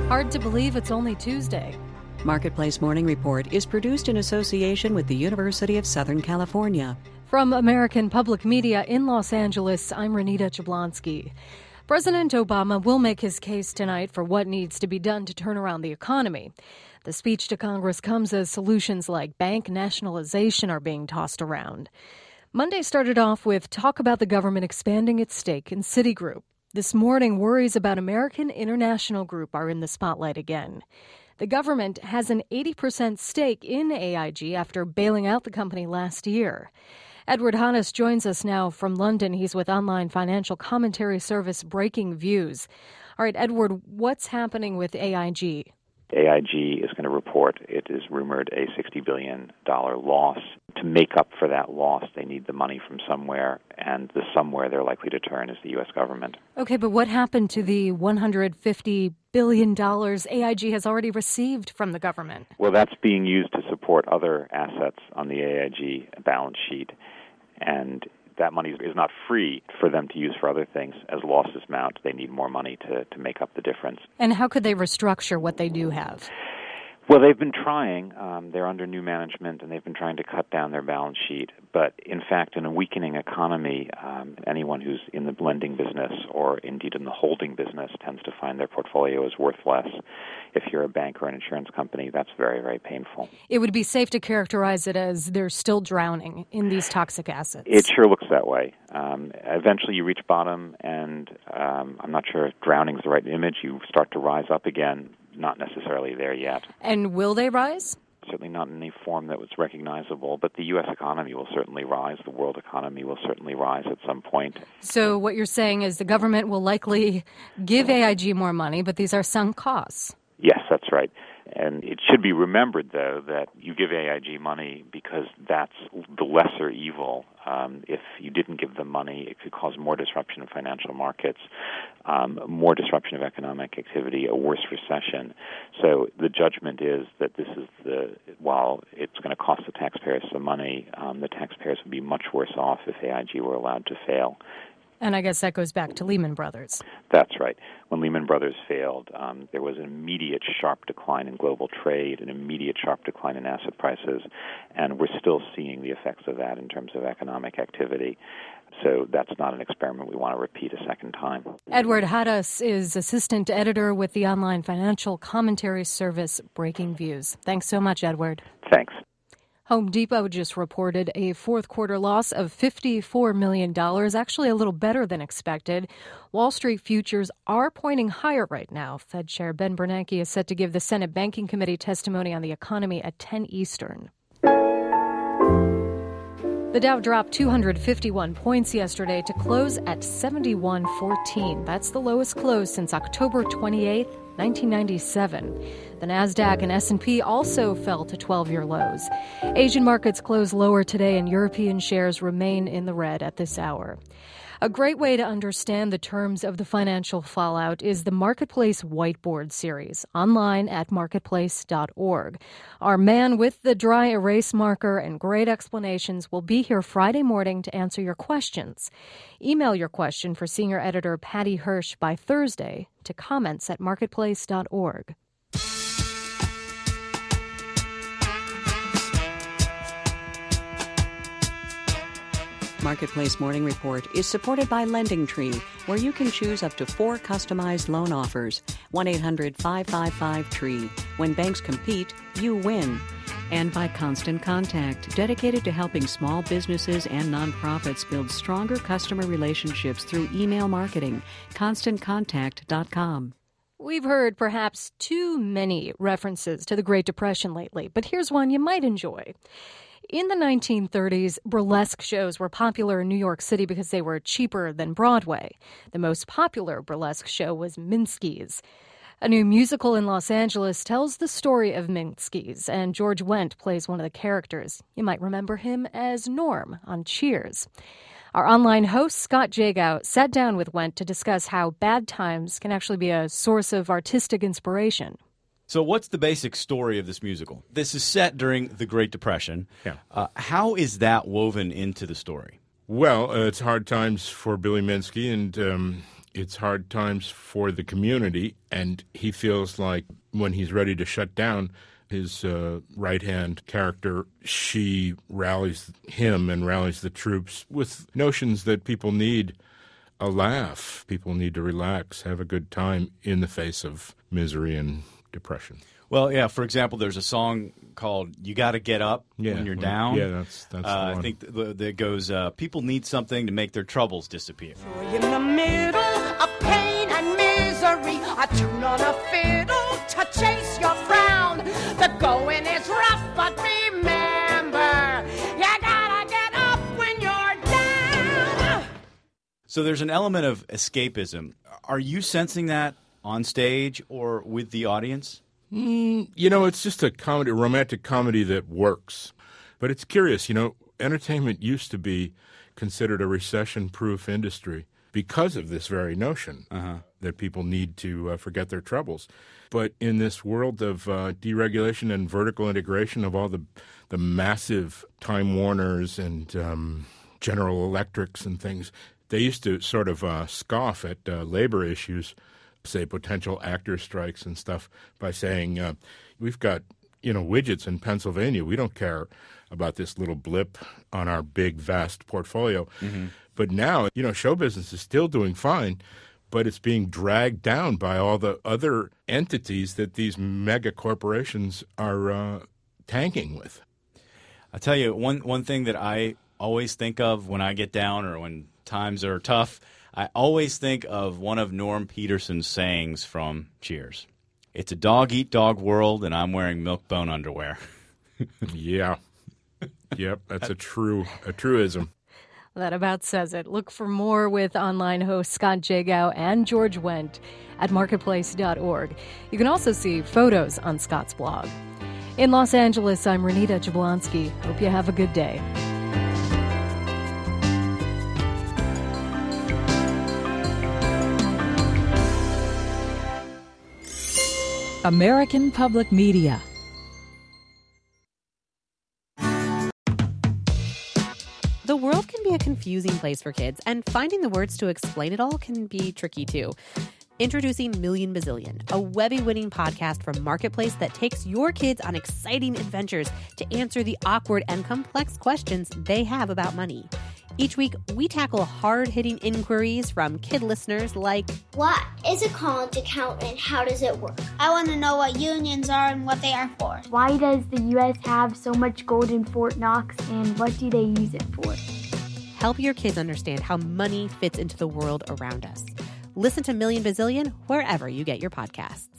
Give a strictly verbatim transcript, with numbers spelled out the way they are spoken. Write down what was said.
Hard to believe it's only Tuesday. Marketplace Morning Report is produced in association with the University of Southern California. From American Public Media in Los Angeles, I'm Renita Jablonski. President Obama will make his case tonight for what needs to be done to turn around the economy. The speech to Congress comes as solutions like bank nationalization are being tossed around. Monday started off with talk about the government expanding its stake in Citigroup. This morning, worries about American International Group are in the spotlight again. The government has an eighty percent stake in A I G after bailing out the company last year. Edward Hannes joins us now from London. He's with online financial commentary service Breaking Views. All right, Edward, what's happening with A I G? A I G is going to report, it is rumored, a sixty billion dollars loss. To make up for that loss, they need the money from somewhere, and the somewhere they're likely to turn is the U S government. Okay, but what happened to the one hundred fifty billion dollars A I G has already received from the government? Well, that's being used to support other assets on the A I G balance sheet, and that money is not free for them to use for other things. As losses mount, they need more money to, to make up the difference. And how could they restructure what they do have? Well, they've been trying. Um, they're under new management, and they've been trying to cut down their balance sheet. But, in fact, in a weakening economy, um, anyone who's in the lending business or, indeed, in the holding business tends to find their portfolio is worth less. If you're a bank or an insurance company, that's very, very painful. It would be safe to characterize it as they're still drowning in these toxic assets. It sure looks that way. Um, eventually, you reach bottom, and um, I'm not sure if drowning is the right image. You start to rise up again. Not necessarily there yet. And will they rise? Certainly not in any form that was recognizable, but the U S economy will certainly rise. The world economy will certainly rise at some point. So what you're saying is the government will likely give A I G more money, but these are sunk costs. Yes, that's right. And it should be remembered, though, that you give A I G money because that's the lesser evil. Um, if you didn't give them money, it could cause more disruption of financial markets, um, more disruption of economic activity, a worse recession. So the judgment is that this is the, while it's going to cost the taxpayers some money, um, the taxpayers would be much worse off if A I G were allowed to fail. And I guess that goes back to Lehman Brothers. That's right. When Lehman Brothers failed, um, there was an immediate sharp decline in global trade, an immediate sharp decline in asset prices, and we're still seeing the effects of that in terms of economic activity. So that's not an experiment we want to repeat a second time. Edward Hannes is assistant editor with the online financial commentary service Breaking Views. Thanks so much, Edward. Thanks. Home Depot just reported a fourth quarter loss of fifty-four million dollars, actually a little better than expected. Wall Street futures are pointing higher right now. Fed Chair Ben Bernanke is set to give the Senate Banking Committee testimony on the economy at ten Eastern. The Dow dropped two hundred fifty-one points yesterday to close at seventy-one fourteen. That's the lowest close since October twenty-eighth, nineteen ninety-seven. The Nasdaq and S and P also fell to twelve-year lows. Asian markets closed lower today, and European shares remain in the red at this hour. A great way to understand the terms of the financial fallout is the Marketplace Whiteboard series, online at marketplace dot org. Our man with the dry erase marker and great explanations will be here Friday morning to answer your questions. Email your question for senior editor Patty Hirsch by Thursday to comments at marketplace dot org. Marketplace Morning Report is supported by LendingTree, where you can choose up to four customized loan offers. one eight hundred five five five tree. When banks compete, you win. And by Constant Contact, dedicated to helping small businesses and nonprofits build stronger customer relationships through email marketing. constant contact dot com. We've heard perhaps too many references to the Great Depression lately, but here's one you might enjoy. In the nineteen thirties, burlesque shows were popular in New York City because they were cheaper than Broadway. The most popular burlesque show was Minsky's. A new musical in Los Angeles tells the story of Minsky's, and George Wendt plays one of the characters. You might remember him as Norm on Cheers. Our online host, Scott Jagow, sat down with Wendt to discuss how bad times can actually be a source of artistic inspiration. So what's the basic story of this musical? This is set during the Great Depression. Yeah. Uh, how is that woven into the story? Well, uh, it's hard times for Billy Minsky, and um, It's hard times for the community, and he feels like when he's ready to shut down his uh, right-hand character, she rallies him and rallies the troops with notions that people need a laugh. People need to relax, have a good time in the face of misery and depression. Well, yeah, for example, there's a song called You Gotta Get Up Yeah, When You're well, Down. yeah, that's- that's the uh, one. I think th- that goes, uh, people need something to make their troubles disappear. In the middle of pain and misery, I tune on a fiddle to chase your frown. The going is rough, but remember, you gotta get up when you're down. So there's an element of escapism. Are you sensing that on stage or with the audience? Mm, you know, it's just a comedy, a romantic comedy that works. But it's curious, you know, entertainment used to be considered a recession-proof industry because of this very notion uh-huh. that people need to uh, forget their troubles. But in this world of uh, deregulation and vertical integration of all the the massive Time Warners and um, General Electrics and things, they used to sort of uh, scoff at uh, labor issues, say potential actor strikes and stuff, by saying, uh, we've got, you know, widgets in Pennsylvania. We don't care about this little blip on our big, vast portfolio. Mm-hmm. But now, you know, show business is still doing fine, but it's being dragged down by all the other entities that these mega corporations are uh, tanking with. I'll tell you, one, one thing that I always think of when I get down or when times are tough, I always think of one of Norm Peterson's sayings from Cheers. It's a dog-eat-dog world, and I'm wearing milk-bone underwear. Yeah. Yep, that's a true a truism. That about says it. Look for more with online hosts Scott Jagow and George Wendt at marketplace dot org. You can also see photos on Scott's blog. In Los Angeles, I'm Renita Jablonski. Hope you have a good day. American Public Media. The world can be a confusing place for kids, and finding the words to explain it all can be tricky too. Introducing Million Bazillion, a Webby-winning podcast from Marketplace that takes your kids on exciting adventures to answer the awkward and complex questions they have about money. Each week, we tackle hard-hitting inquiries from kid listeners like, what is a college account and how does it work? I want to know what unions are and what they are for. Why does the U S have so much gold in Fort Knox and what do they use it for? Help your kids understand how money fits into the world around us. Listen to Million Bazillion wherever you get your podcasts.